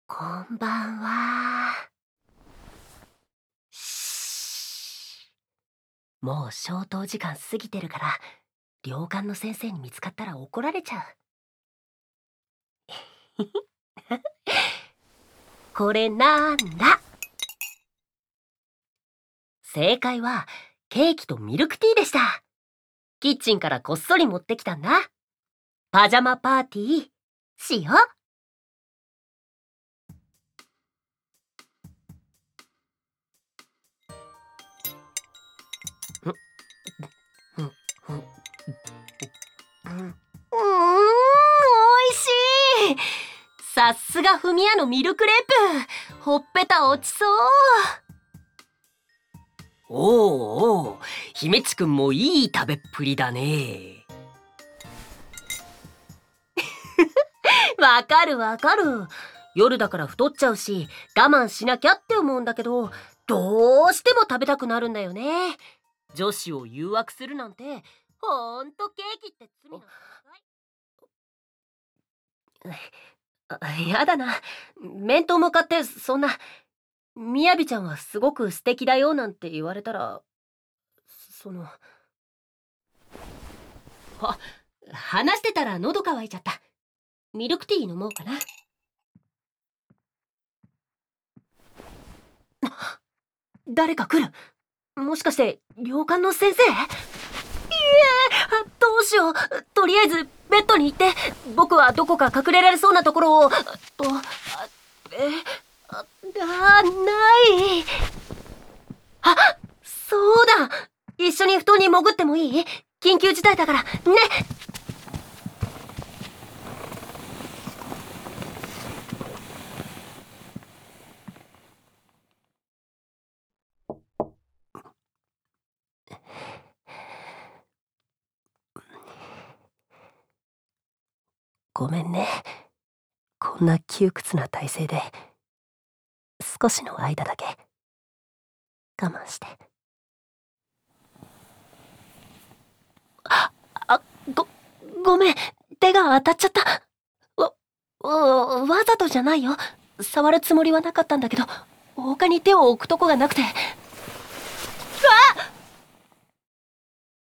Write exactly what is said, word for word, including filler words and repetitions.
こんばんは。しーもう消灯時間過ぎてるから、寮館の先生に見つかったら怒られちゃう。これなんだ？正解はケーキとミルクティーでした。キッチンからこっそり持ってきたんだ。パジャマパーティーしよう。うん、うん、うん、うーん、おいしい。さすがフミヤのミルクレープ、ほっぺた落ちそう。おうおう、姫ちくんもいい食べっぷりだね。わかるわかる。夜だから太っちゃうし、我慢しなきゃって思うんだけど、どうしても食べたくなるんだよね。女子を誘惑するなんて、ほんとケーキって罪なのかい？あ、やだな。面と向かってそんな、みやびちゃんはすごく素敵だよなんて言われたら、その、あ、話してたら喉乾いちゃった。ミルクティー飲もうかな。誰か来る？もしかして寮館の先生？いえ、どうしよう。とりあえずベッドに行って、僕はどこか隠れられそうなところをとえああない。あ、そうだ。一緒に布団に潜ってもいい？緊急事態だからね。ごめんね。こんな窮屈な体勢で少しの間だけ我慢して。あ、あ、ご、ごめん。手が当たっちゃった。わ、わ、わざとじゃないよ。触るつもりはなかったんだけど、他に手を置くとこがなくて。わっ！